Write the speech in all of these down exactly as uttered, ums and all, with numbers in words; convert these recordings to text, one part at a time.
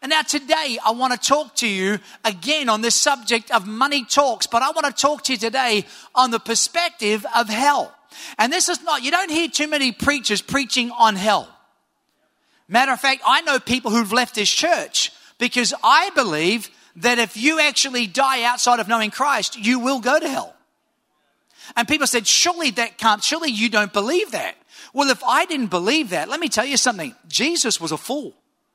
And now today, I want to talk to you again on this subject of money talks, but I want to talk to you today on the perspective of hell. And this is not, you don't hear too many preachers preaching on hell. Matter of fact, I know people who've left this church because I believe that if you actually die outside of knowing Christ, you will go to hell. And people said, surely that can't, surely you don't believe that. Well, if I didn't believe that, let me tell you something. Jesus was a fool.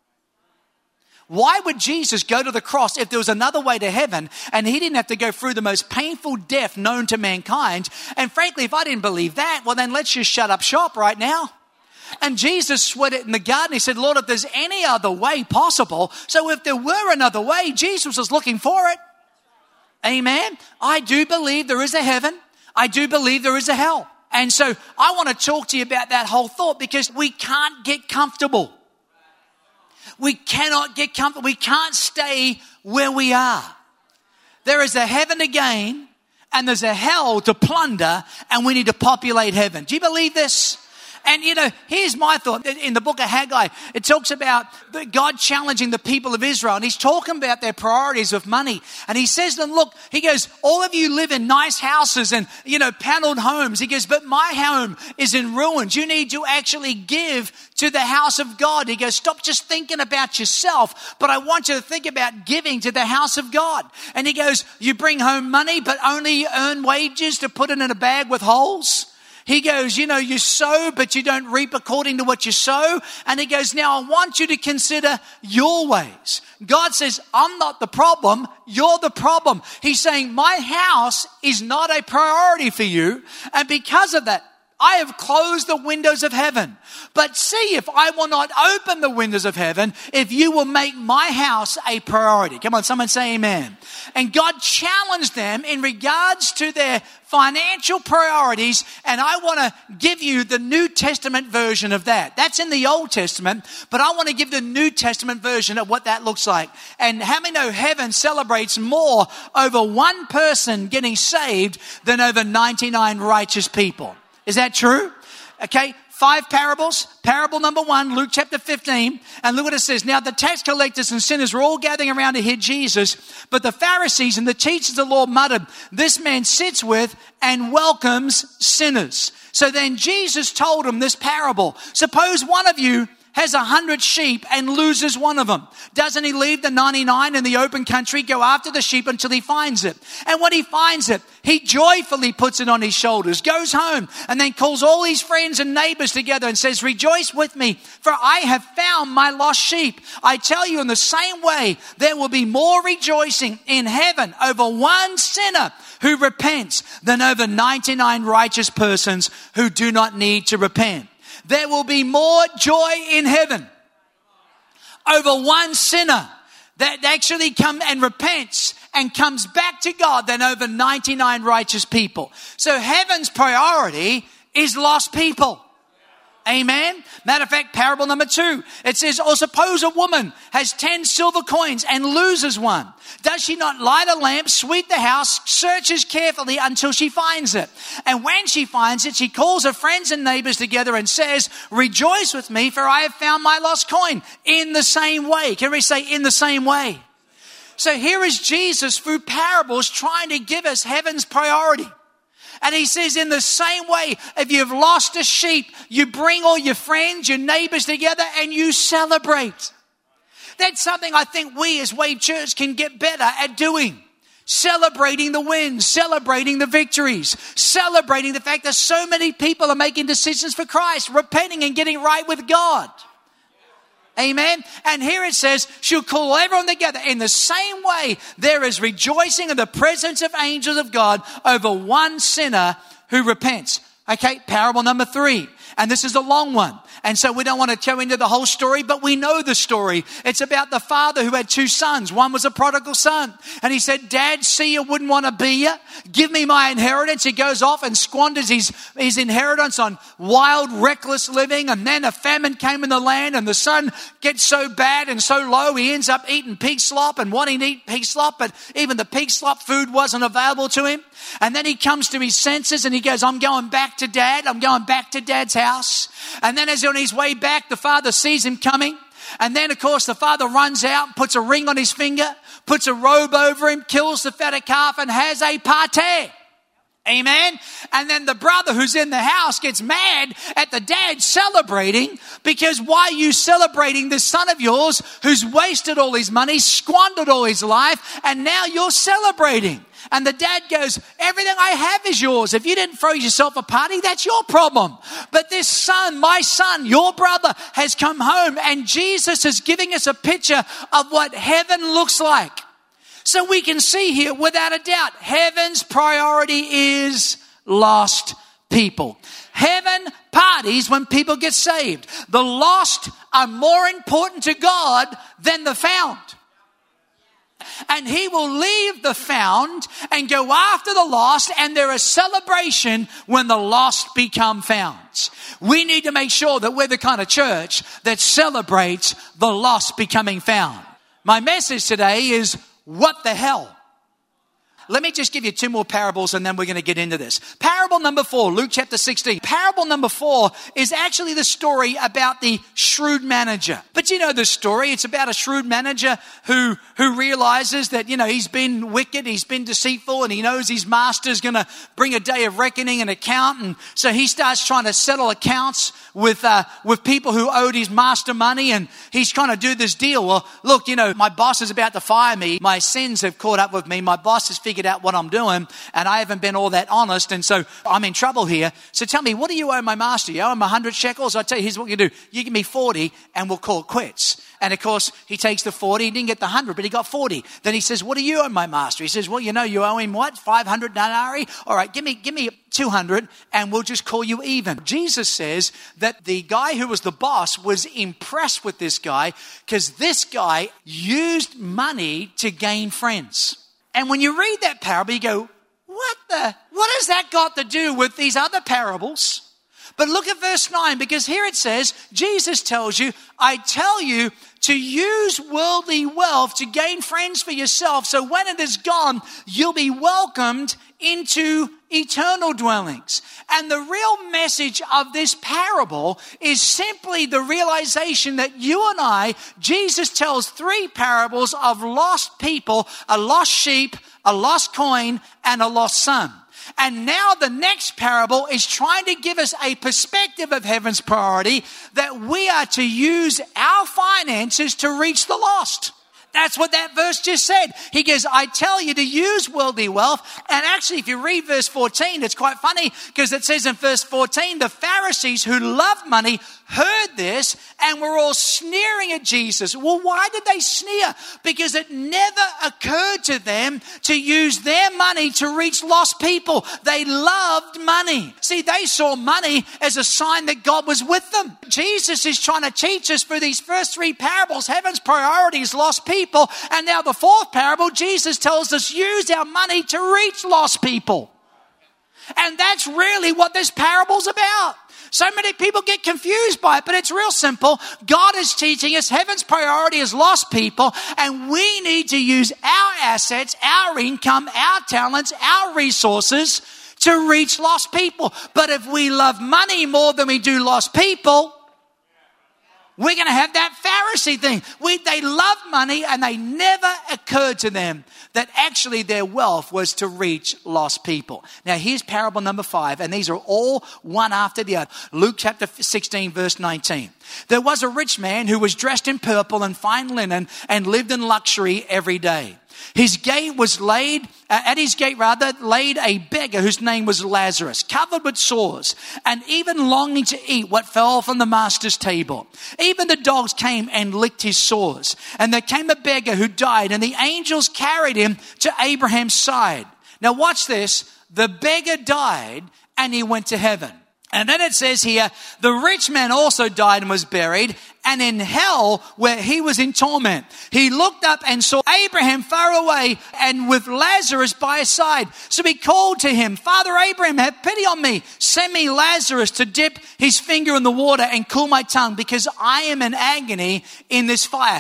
Why would Jesus go to the cross if there was another way to heaven and he didn't have to go through the most painful death known to mankind? And frankly, if I didn't believe that, well, then let's just shut up shop right now. And Jesus sweated in the garden. He said, Lord, if there's any other way possible. So if there were another way, Jesus was looking for it. Amen. I do believe there is a heaven. I do believe there is a hell. And so I want to talk to you about that whole thought because we can't get comfortable. We cannot get comfortable. We can't stay where we are. There is a heaven to gain and there's a hell to plunder, and we need to populate heaven. Do you believe this? And, you know, here's my thought. In the book of Haggai, it talks about God challenging the people of Israel. And he's talking about their priorities of money. And he says to them, look, he goes, all of you live in nice houses and, you know, paneled homes. He goes, but my home is in ruins. You need to actually give to the house of God. He goes, stop just thinking about yourself, but I want you to think about giving to the house of God. And he goes, you bring home money, but only earn wages to put it in a bag with holes. He goes, you know, you sow, but you don't reap according to what you sow. And he goes, now I want you to consider your ways. God says, I'm not the problem. You're the problem. He's saying, my house is not a priority for you. And because of that, I have closed the windows of heaven. But see if I will not open the windows of heaven if you will make my house a priority. Come on, someone say amen. And God challenged them in regards to their financial priorities. And I want to give you the New Testament version of that. That's in the Old Testament, but I want to give the New Testament version of what that looks like. And how many know heaven celebrates more over one person getting saved than over ninety-nine righteous people? Is that true? Okay, five parables. Parable number one, Luke chapter fifteen. And look what it says. Now the tax collectors and sinners were all gathering around to hear Jesus. But the Pharisees and the teachers of the law muttered, this man sits with and welcomes sinners. So then Jesus told them this parable. Suppose one of you has a hundred sheep and loses one of them. Doesn't he leave the ninety-nine in the open country, go after the sheep until he finds it? And when he finds it, he joyfully puts it on his shoulders, goes home, and then calls all his friends and neighbors together and says, rejoice with me, for I have found my lost sheep. I tell you, in the same way, there will be more rejoicing in heaven over one sinner who repents than over ninety-nine righteous persons who do not need to repent. There will be more joy in heaven over one sinner that actually comes and repents and comes back to God than over ninety-nine righteous people. So heaven's priority is lost people. Amen. Matter of fact, parable number two, it says, or suppose a woman has ten silver coins and loses one. Does she not light a lamp, sweep the house, searches carefully until she finds it? And when she finds it, she calls her friends and neighbors together and says, rejoice with me, for I have found my lost coin. In the same way. Can we say in the same way? So here is Jesus through parables trying to give us heaven's priority. And he says, in the same way, if you've lost a sheep, you bring all your friends, your neighbors together and you celebrate. That's something I think we as Wave Church can get better at doing. Celebrating the wins, celebrating the victories, celebrating the fact that so many people are making decisions for Christ, repenting and getting right with God. Amen. And here it says, she'll call everyone together. In the same way, there is rejoicing in the presence of angels of God over one sinner who repents. Okay, parable number three. And this is a long one. And so we don't want to go into the whole story, but we know the story. It's about the father who had two sons. One was a prodigal son. And he said, Dad, see you wouldn't want to be you. Give me my inheritance. He goes off and squanders his, his inheritance on wild, reckless living. And then a famine came in the land and the son gets so bad and so low, he ends up eating pig slop and wanting to eat pig slop, but even the pig slop food wasn't available to him. And then he comes to his senses and he goes, I'm going back to Dad. I'm going back to Dad's house. And then as on his way back, the father sees him coming. And then, of course, the father runs out, puts a ring on his finger, puts a robe over him, kills the fatted calf, and has a party. Amen. And then the brother who's in the house gets mad at the dad celebrating, because why are you celebrating this son of yours who's wasted all his money, squandered all his life, and now you're celebrating? And the dad goes, everything I have is yours. If you didn't throw yourself a party, that's your problem. But this son, my son, your brother, has come home, and Jesus is giving us a picture of what heaven looks like. So we can see here, without a doubt, heaven's priority is lost people. Heaven parties when people get saved. The lost are more important to God than the found. And he will leave the found and go after the lost, and there is celebration when the lost become found. We need to make sure that we're the kind of church that celebrates the lost becoming found. My message today is, what the hell? Let me just give you two more parables and then we're going to get into this. Parable number four, Luke chapter sixteen. Parable number four is actually the story about the shrewd manager. But you know the story. It's about a shrewd manager who, who realizes that, you know, he's been wicked, he's been deceitful, and he knows his master's going to bring a day of reckoning and account. And so he starts trying to settle accounts with, uh, with people who owed his master money. And he's trying to do this deal. Well, look, you know, my boss is about to fire me. My sins have caught up with me. My boss has figured out what I'm doing, and I haven't been all that honest, and so I'm in trouble here. So tell me, what do you owe my master? You owe him one hundred shekels? I tell you, here's what you do. You give me forty, and we'll call it quits. And of course, he takes the forty. He didn't get the one hundred, but he got forty. Then he says, what do you owe my master? He says, well, you know, you owe him what? five hundred denarii? All right, give me, give me two hundred, and we'll just call you even. Jesus says that the guy who was the boss was impressed with this guy because this guy used money to gain friends. And when you read that parable, you go, what the, what has that got to do with these other parables? But look at verse nine, because here it says, Jesus tells you, I tell you to use worldly wealth to gain friends for yourself. So when it is gone, you'll be welcomed into eternal dwellings. And the real message of this parable is simply the realization that you and I, Jesus tells three parables of lost people, a lost sheep, a lost coin, and a lost son. And now the next parable is trying to give us a perspective of heaven's priority, that we are to use our finances to reach the lost. That's what that verse just said. He goes, I tell you to use worldly wealth. And actually, if you read verse fourteen, it's quite funny because it says in verse fourteen, the Pharisees who loved money heard this and were all sneering at Jesus. Well, why did they sneer? Because it never occurred to them to use their money to reach lost people. They loved money. See, they saw money as a sign that God was with them. Jesus is trying to teach us through these first three parables, heaven's priority is lost people. And now the fourth parable, Jesus tells us use our money to reach lost people. And that's really what this parable's about. So many people get confused by it, but it's real simple. God is teaching us heaven's priority is lost people, and we need to use our assets, our income, our talents, our resources to reach lost people. But if we love money more than we do lost people, we're going to have that Pharisee thing. We, they love money, and they never occurred to them that actually their wealth was to reach lost people. Now here's parable number five, and these are all one after the other. Luke chapter sixteen, verse nineteen. There was a rich man who was dressed in purple and fine linen and lived in luxury every day. His gate was laid, uh, at his gate rather, laid a beggar whose name was Lazarus, covered with sores, and even longing to eat what fell from the master's table. Even the dogs came and licked his sores. And there came a beggar who died, and the angels carried him to Abraham's side. Now watch this. The beggar died, and he went to heaven. And then it says here, the rich man also died and was buried, and in hell where he was in torment. He looked up and saw Abraham far away and with Lazarus by his side. So he called to him, Father Abraham, have pity on me. Send me Lazarus to dip his finger in the water and cool my tongue, because I am in agony in this fire.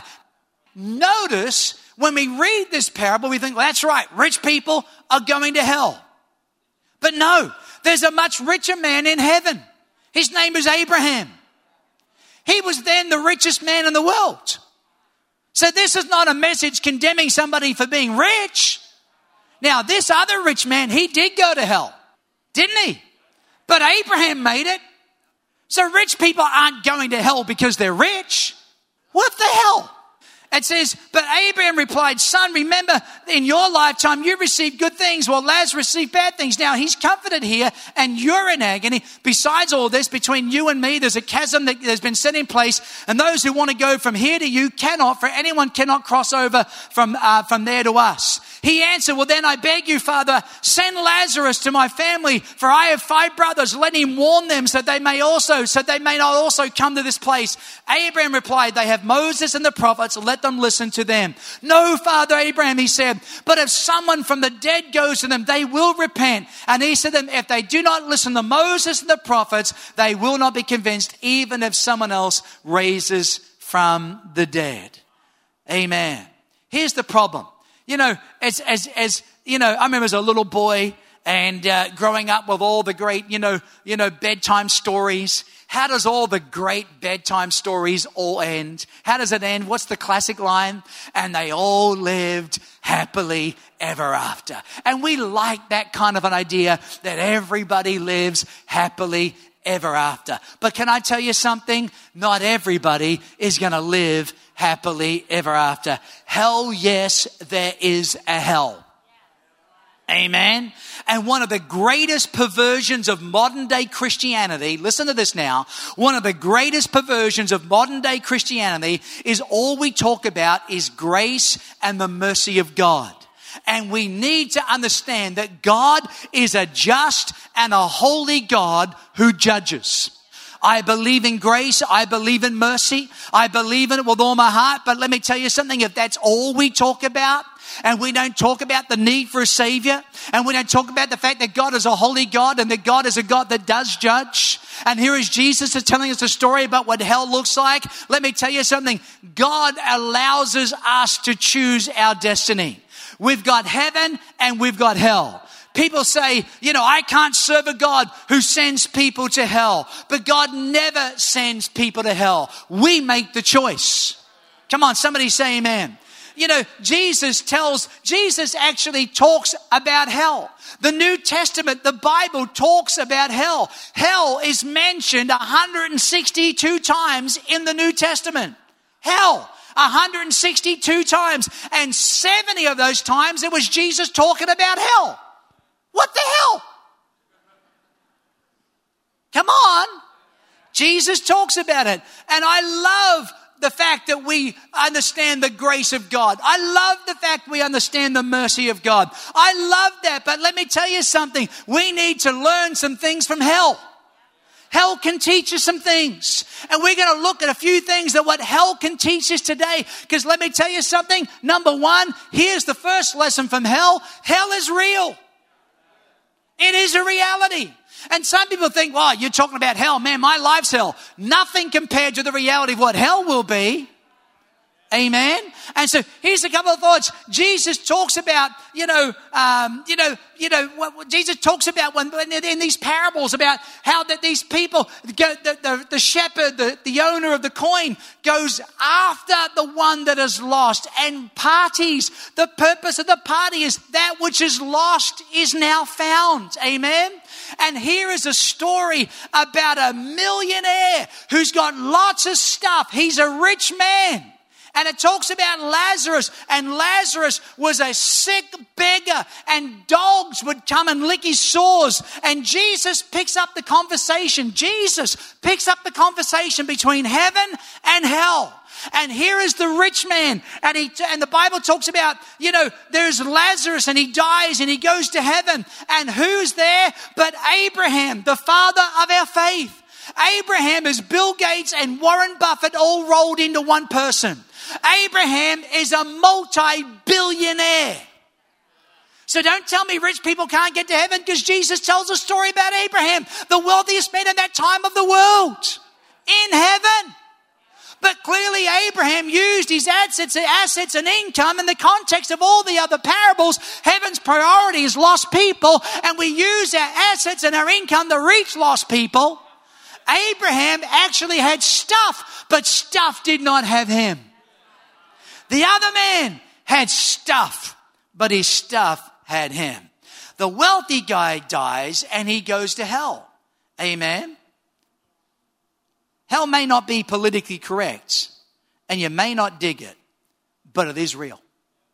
Notice when we read this parable, we think, well, that's right, rich people are going to hell. But no. There's a much richer man in heaven. His name is Abraham. He was then the richest man in the world. So this is not a message condemning somebody for being rich. Now, this other rich man, he did go to hell, didn't he? But Abraham made it. So rich people aren't going to hell because they're rich. What the hell? It says, but Abraham replied, son, remember in your lifetime you received good things while Lazarus received bad things. Now he's comforted here and you're in agony. Besides all this, between you and me, there's a chasm that has been set in place. And those who want to go from here to you cannot, for anyone cannot cross over from, uh, from there to us. He answered, well, then I beg you, Father, send Lazarus to my family, for I have five brothers. Let him warn them so they may also, so they may not also come to this place. Abraham replied, they have Moses and the prophets. Let them listen to them. No, Father Abraham, he said, but if someone from the dead goes to them, they will repent. And he said to them, if they do not listen to Moses and the prophets, they will not be convinced, even if someone else raises from the dead. Amen. Here's the problem. You know, as, as, as, you know, I remember as a little boy and uh, growing up with all the great, you know, you know, bedtime stories. How does all the great bedtime stories all end? How does it end? What's the classic line? And they all lived happily ever after. And we like that kind of an idea that everybody lives happily ever after. But can I tell you something? Not everybody is going to live happily ever after. Hell, yes, there is a hell. Amen. And one of the greatest perversions of modern day Christianity, listen to this now, one of the greatest perversions of modern day Christianity is all we talk about is grace and the mercy of God. And we need to understand that God is a just and a holy God who judges. I believe in grace. I believe in mercy. I believe in it with all my heart. But let me tell you something. If that's all we talk about, and we don't talk about the need for a savior, and we don't talk about the fact that God is a holy God and that God is a God that does judge, and here is Jesus is telling us a story about what hell looks like. Let me tell you something. God allows us to choose our destiny. We've got heaven and we've got hell. People say, you know, I can't serve a God who sends people to hell. But God never sends people to hell. We make the choice. Come on, somebody say amen. You know, Jesus tells, Jesus actually talks about hell. The New Testament, the Bible talks about hell. Hell is mentioned one hundred sixty-two times in the New Testament. Hell. one hundred sixty-two times. And seventy of those times it was Jesus talking about hell. What the hell? Come on. Jesus talks about it. And I love the fact that we understand the grace of God. I love the fact we understand the mercy of God. I love that. But let me tell you something. We need to learn some things from hell. Hell can teach us some things. And we're going to look at a few things that what hell can teach us today. Because let me tell you something. Number one, here's the first lesson from hell. Hell is real. It is a reality. And some people think, well, you're talking about hell. Man, my life's hell. Nothing compared to the reality of what hell will be. Amen. And so here's a couple of thoughts. Jesus talks about, you know, um, you know, you know, what, what Jesus talks about when, when in these parables about how that these people, go, the, the, the shepherd, the, the owner of the coin goes after the one that is lost and parties. The purpose of the party is that which is lost is now found. Amen. And here is a story about a millionaire who's got lots of stuff. He's a rich man. And it talks about Lazarus, and Lazarus was a sick beggar, and dogs would come and lick his sores. And Jesus picks up the conversation. Jesus picks up the conversation between heaven and hell. And here is the rich man, and he and the Bible talks about, you know, there's Lazarus, and he dies, and he goes to heaven. And who's there but Abraham, the father of our faith? Abraham is Bill Gates and Warren Buffett all rolled into one person. Abraham is a multi-billionaire. So don't tell me rich people can't get to heaven, because Jesus tells a story about Abraham, the wealthiest man in that time of the world, in heaven. But clearly Abraham used his assets, assets and income in the context of all the other parables. Heaven's priority is lost people, and we use our assets and our income to reach lost people. Abraham actually had stuff, but stuff did not have him. The other man had stuff, but his stuff had him. The wealthy guy dies and he goes to hell. Amen. Hell may not be politically correct and you may not dig it, but it is real.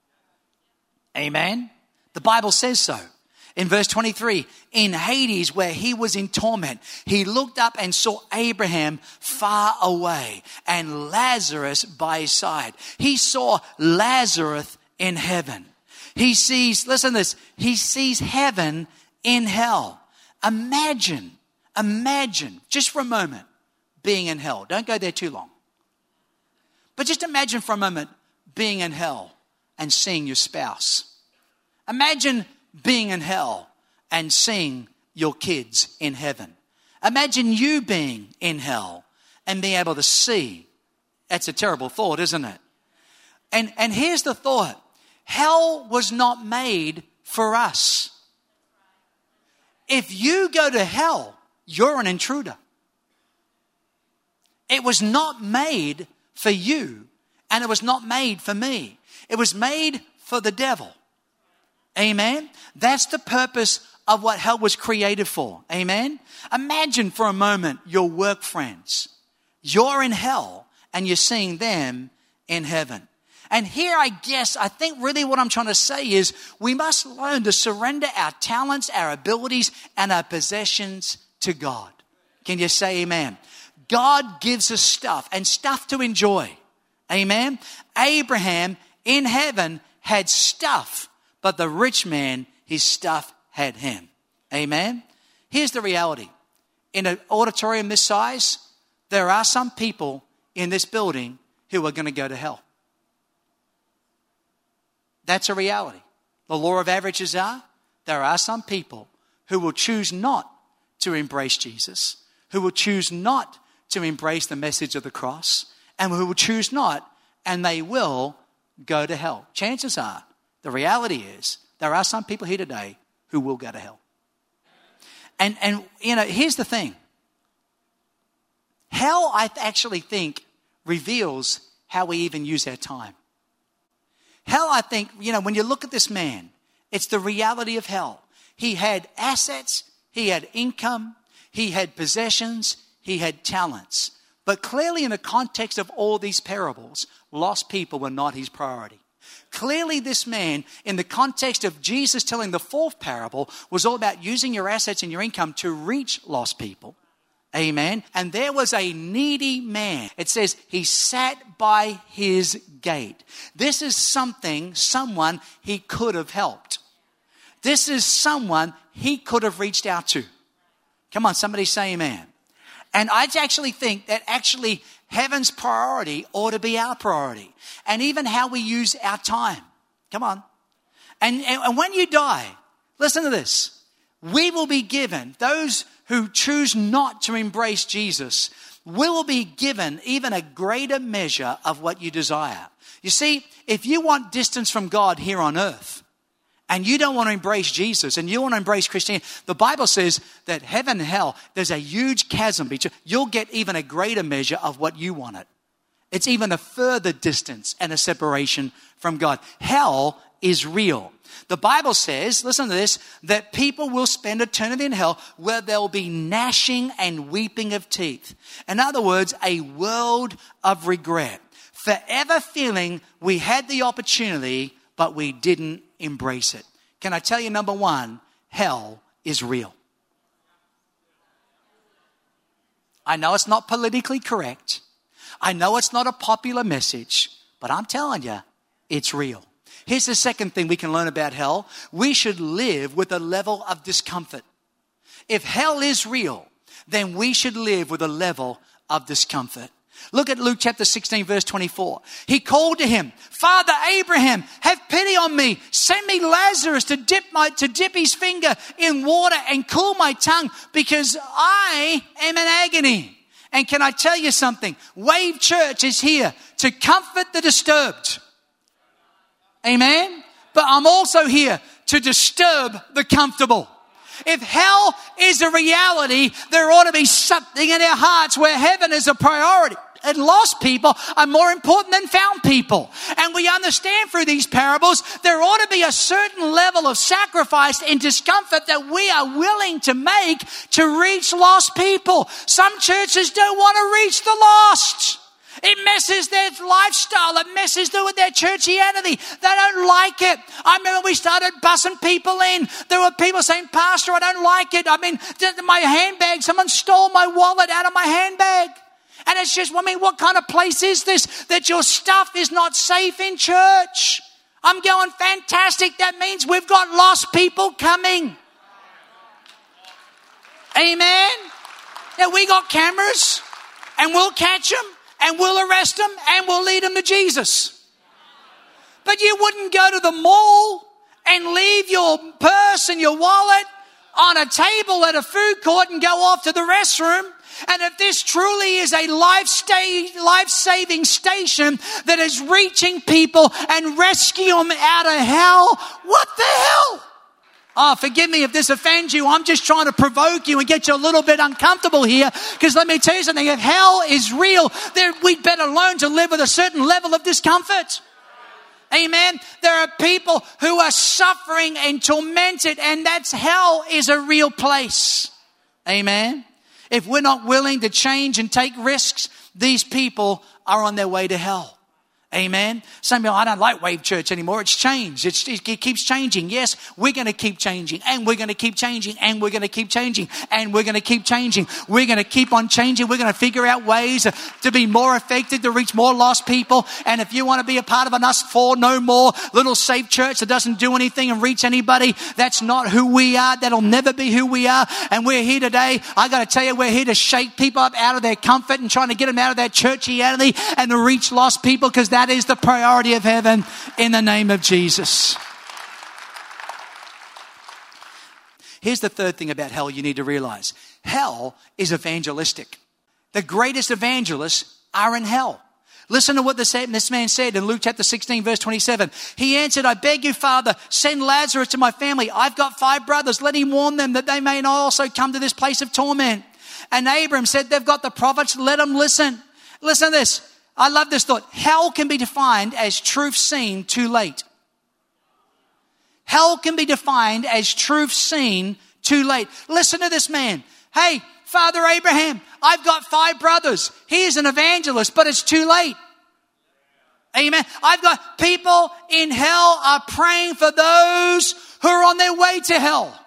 Amen. The Bible says so. In verse twenty-three, in Hades, where he was in torment, he looked up and saw Abraham far away and Lazarus by his side. He saw Lazarus in heaven. He sees, listen to this, he sees heaven in hell. Imagine, imagine, just for a moment, being in hell. Don't go there too long. But just imagine for a moment being in hell and seeing your spouse. Imagine being in hell and seeing your kids in heaven. Imagine you being in hell and being able to see. That's a terrible thought, isn't it? And, and here's the thought. Hell was not made for us. If you go to hell, you're an intruder. It was not made for you, and it was not made for me. It was made for the devil. Amen. That's the purpose of what hell was created for. Amen. Imagine for a moment your work friends. You're in hell and you're seeing them in heaven. And here I guess, I think really what I'm trying to say is we must learn to surrender our talents, our abilities, and our possessions to God. Can you say amen? God gives us stuff and stuff to enjoy. Amen. Abraham in heaven had stuff. But the rich man, his stuff had him. Amen? Here's the reality. In an auditorium this size, there are some people in this building who are going to go to hell. That's a reality. The law of averages are, there are some people who will choose not to embrace Jesus, who will choose not to embrace the message of the cross, and who will choose not, and they will go to hell. Chances are, the reality is, there are some people here today who will go to hell. And, and you know, here's the thing. Hell, I actually think, reveals how we even use our time. Hell, I think, you know, when you look at this man, it's the reality of hell. He had assets, he had income, he had possessions, he had talents. But clearly in the context of all these parables, lost people were not his priority. Clearly this man, in the context of Jesus telling the fourth parable, was all about using your assets and your income to reach lost people. Amen. And there was a needy man. It says he sat by his gate. This is something, someone he could have helped. This is someone he could have reached out to. Come on, somebody say amen. And I actually think that actually heaven's priority ought to be our priority. And even how we use our time. Come on. And, and, and when you die, listen to this. We will be given, those who choose not to embrace Jesus, will be given even a greater measure of what you desire. You see, if you want distance from God here on earth, and you don't want to embrace Jesus, and you want to embrace Christianity, the Bible says that heaven and hell, there's a huge chasm between. You'll get even a greater measure of what you wanted. It's even a further distance and a separation from God. Hell is real. The Bible says, listen to this, that people will spend eternity in hell where there will be gnashing and weeping of teeth. In other words, a world of regret. Forever feeling we had the opportunity, but we didn't embrace it. Can I tell you, number one, hell is real. I know it's not politically correct. I know it's not a popular message, but I'm telling you, it's real. Here's the second thing we can learn about hell. We should live with a level of discomfort. If hell is real, then we should live with a level of discomfort. Look at Luke chapter sixteen, verse twenty-four. He called to him, Father Abraham, have pity on me. Send me Lazarus to dip my, to dip his finger in water and cool my tongue because I am in agony. And can I tell you something? Wave Church is here to comfort the disturbed. Amen. But I'm also here to disturb the comfortable. If hell is a reality, there ought to be something in our hearts where heaven is a priority. And lost people are more important than found people. And we understand through these parables, there ought to be a certain level of sacrifice and discomfort that we are willing to make to reach lost people. Some churches don't want to reach the lost. It messes their lifestyle. It messes with their churchianity. They don't like it. I remember we started bussing people in. There were people saying, Pastor, I don't like it. I mean, my handbag, someone stole my wallet out of my handbag. And it's just, I mean, what kind of place is this that your stuff is not safe in church? I'm going, fantastic. That means we've got lost people coming. Amen. Now we got cameras and we'll catch them and we'll arrest them and we'll lead them to Jesus. But you wouldn't go to the mall and leave your purse and your wallet on a table at a food court and go off to the restroom. And if this truly is a life-saving station that is reaching people and rescuing them out of hell, what the hell? Oh, forgive me if this offends you. I'm just trying to provoke you and get you a little bit uncomfortable here. Because let me tell you something. If hell is real, then we'd better learn to live with a certain level of discomfort. Amen. There are people who are suffering and tormented, and that's hell is a real place. Amen. If we're not willing to change and take risks, these people are on their way to hell. Amen. Some people, I don't like Wave Church anymore. It's changed. It's, it keeps changing. Yes, we're going to keep changing, and we're going to keep changing, and we're going to keep changing, and we're going to keep changing. We're going to keep on changing. We're going to figure out ways to be more effective, to reach more lost people. And if you want to be a part of an us four, no more little safe church that doesn't do anything and reach anybody, that's not who we are. That'll never be who we are. And we're here today. I got to tell you, we're here to shake people up out of their comfort and trying to get them out of their churchianity and to reach lost people, because that is the priority of heaven in the name of Jesus. Here's the third thing about hell you need to realize. Hell is evangelistic. The greatest evangelists are in hell. Listen to what this man said in Luke chapter sixteen, verse twenty-seven. He answered, I beg you, Father, send Lazarus to my family. I've got five brothers. Let him warn them that they may not also come to this place of torment. And Abraham said, they've got the prophets. Let them listen. Listen to this. I love this thought. Hell can be defined as truth seen too late. Hell can be defined as truth seen too late. Listen to this man. Hey, Father Abraham, I've got five brothers. He is an evangelist, but it's too late. Amen. I've got people in hell are praying for those who are on their way to hell.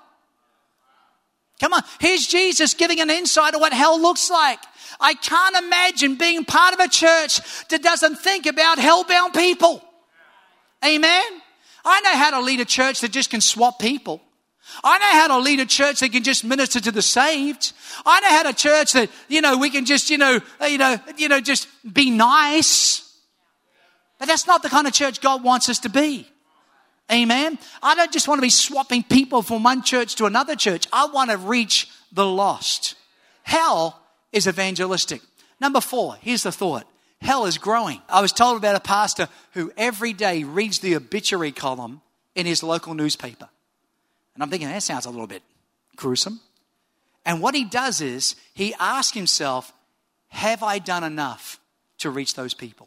Come on. Here's Jesus giving an insight of what hell looks like. I can't imagine being part of a church that doesn't think about hell-bound people. Amen. I know how to lead a church that just can swap people. I know how to lead a church that can just minister to the saved. I know how to church that, you know, we can just, you know, you know, you know, just be nice. But that's not the kind of church God wants us to be. Amen. I don't just want to be swapping people from one church to another church. I want to reach the lost. Hell is evangelistic. Number four, here's the thought. Hell is growing. I was told about a pastor who every day reads the obituary column in his local newspaper. And I'm thinking, that sounds a little bit gruesome. And what he does is he asks himself, have I done enough to reach those people?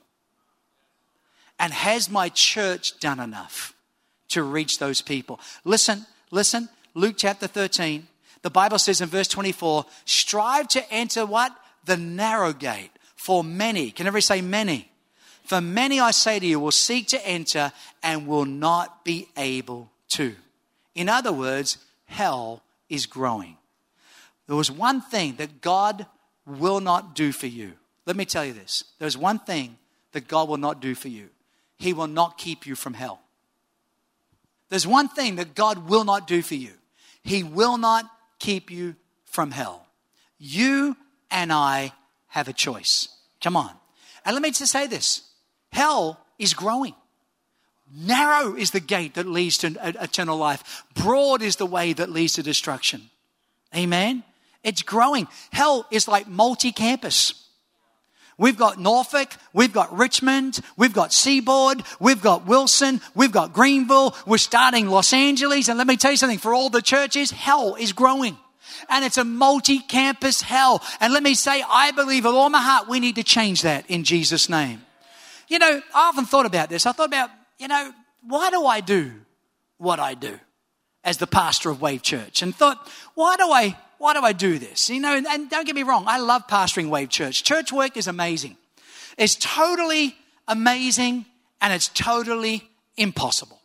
And has my church done enough to reach those people? Listen, listen, Luke chapter thirteen. The Bible says in verse twenty-four, strive to enter what? The narrow gate. For many, can everybody say many? For many, I say to you, will seek to enter and will not be able to. In other words, hell is growing. There was one thing that God will not do for you. Let me tell you this. There's one thing that God will not do for you. He will not keep you from hell. There's one thing that God will not do for you. He will not keep you from hell. You and I have a choice. Come on. And let me just say this. Hell is growing. Narrow is the gate that leads to eternal life. Broad is the way that leads to destruction. Amen. It's growing. Hell is like multi-campus. We've got Norfolk, we've got Richmond, we've got Seaboard, we've got Wilson, we've got Greenville, we're starting Los Angeles. And let me tell you something, for all the churches, hell is growing. And it's a multi-campus hell. And let me say, I believe with all my heart, we need to change that in Jesus' name. You know, I often thought about this. I thought about, you know, why do I do what I do as the pastor of Wave Church? And thought, why do I Why do I do this? You know, and don't get me wrong, I love pastoring Wave Church. Church work is amazing. It's totally amazing and it's totally impossible.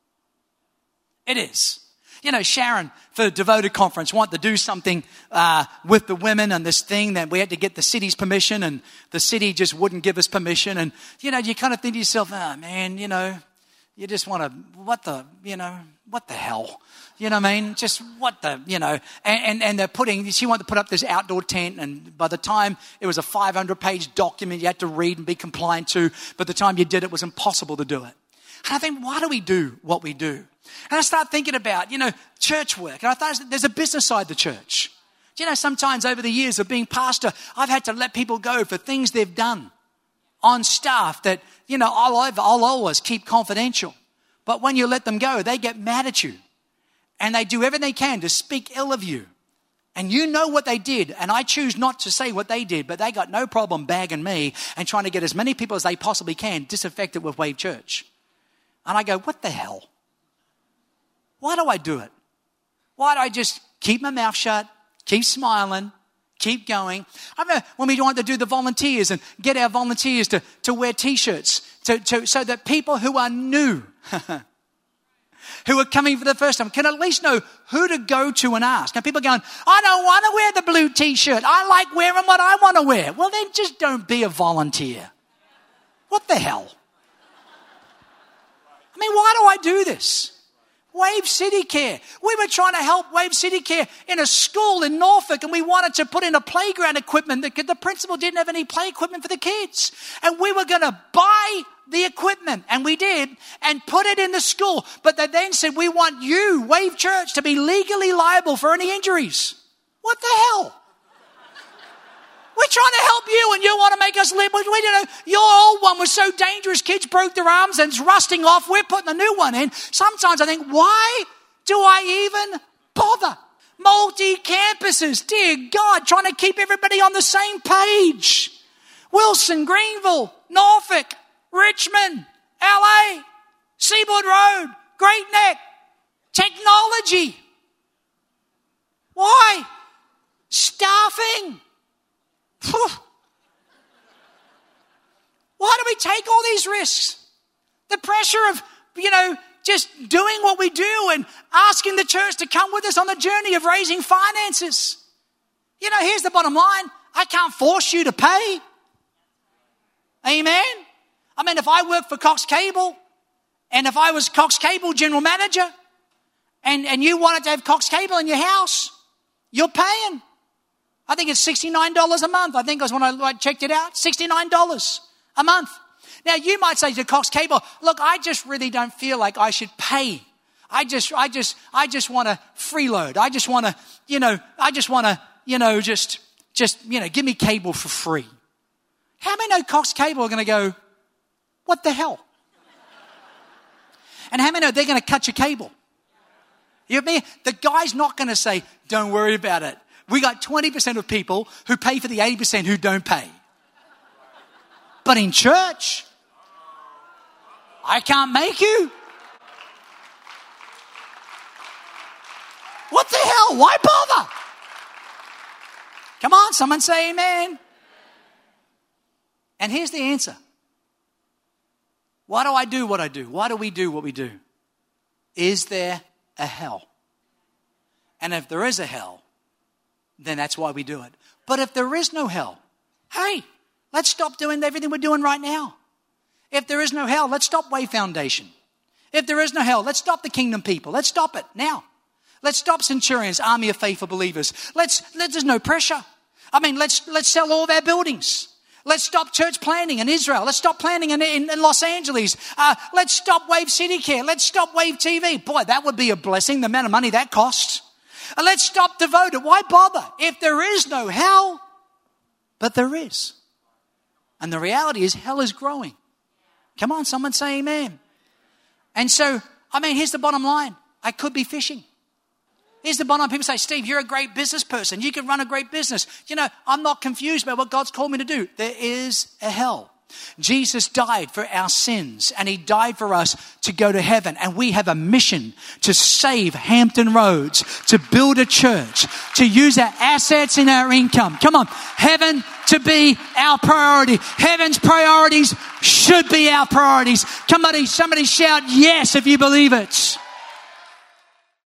It is. You know, Sharon, for the Devoted Conference, wanted to do something uh, with the women and this thing that we had to get the city's permission, and the city just wouldn't give us permission. And, you know, you kind of think to yourself, oh, man, you know, you just want to, what the, you know, what the hell? You know what I mean? Just what the, you know, and, and, and they're putting, she wanted to put up this outdoor tent, and by the time it was a five hundred page document you had to read and be compliant to, by the time you did it, it was impossible to do it. And I think, why do we do what we do? And I start thinking about, you know, church work. And I thought there's a business side to church. Do you know, sometimes over the years of being pastor, I've had to let people go for things they've done on staff that, you know, I'll, I'll always keep confidential. But when you let them go, they get mad at you. And they do everything they can to speak ill of you. And you know what they did. And I choose not to say what they did, but they got no problem bagging me and trying to get as many people as they possibly can disaffected with Wave Church. And I go, what the hell? Why do I do it? Why do I just keep my mouth shut, keep smiling, keep going? I remember when we wanted to do the volunteers and get our volunteers to, to wear T-shirts to, to, so that people who are new, who are coming for the first time, can at least know who to go to and ask. And people are going, I don't want to wear the blue T-shirt. I like wearing what I want to wear. Well, then just don't be a volunteer. What the hell? I mean, why do I do this? Wave City Care. We were trying to help Wave City Care in a school in Norfolk, and we wanted to put in a playground equipment because the principal didn't have any play equipment for the kids. And we were going to buy the equipment, and we did, and put it in the school. But they then said, we want you, Wave Church, to be legally liable for any injuries. What the hell? We're trying to help you, and you want to make us live. We don't know. Your old one was so dangerous, kids broke their arms and it's rusting off. We're putting a new one in. Sometimes I think, why do I even bother? Multi-campuses, dear God, trying to keep everybody on the same page. Wilson, Greenville, Norfolk, Richmond, L A, Seaboard Road, Great Neck, technology. Why? Staffing. Why do we take all these risks? The pressure of, you know, just doing what we do and asking the church to come with us on the journey of raising finances. You know, here's the bottom line. I can't force you to pay. Amen? I mean, if I work for Cox Cable, and if I was Cox Cable general manager, and, and you wanted to have Cox Cable in your house, you're paying. I think it's sixty-nine dollars a month. I think it was when I checked it out, sixty-nine dollars a month. Now, you might say to Cox Cable, look, I just really don't feel like I should pay. I just, I just, I just want to freeload. I just want to, you know, I just want to, you know, just, just, you know, give me cable for free. How many know Cox Cable are going to go, what the hell? And how many know they're going to cut your cable? You know what I mean? The guy's not going to say, don't worry about it. We got twenty percent of people who pay for the eighty percent who don't pay. But in church, I can't make you. What the hell? Why bother? Come on, someone say amen. And here's the answer. Why do I do what I do? Why do we do what we do? Is there a hell? And if there is a hell, then that's why we do it. But if there is no hell, hey, let's stop doing everything we're doing right now. If there is no hell, let's stop Way Foundation. If there is no hell, let's stop the Kingdom People. Let's stop it now. Let's stop Centurions, Army of Faithful Believers. Let's, let, there's no pressure. I mean, let's, let's sell all of our buildings. Let's stop church planting in Israel. Let's stop planting in, in, in Los Angeles. Uh, let's stop Wave City Care. Let's stop Wave T V. Boy, that would be a blessing, the amount of money that costs. And let's stop Devoted. Why bother? If there is no hell, but there is. And the reality is hell is growing. Come on, someone say amen. And so, I mean, here's the bottom line. I could be fishing. Here's the bottom line. People say, Steve, you're a great business person. You can run a great business. You know, I'm not confused about what God's called me to do. There is a hell. Jesus died for our sins and he died for us to go to heaven. And we have a mission to save Hampton Roads, to build a church, to use our assets and our income. Come on, heaven to be our priority. Heaven's priorities should be our priorities. Somebody, somebody shout yes if you believe it.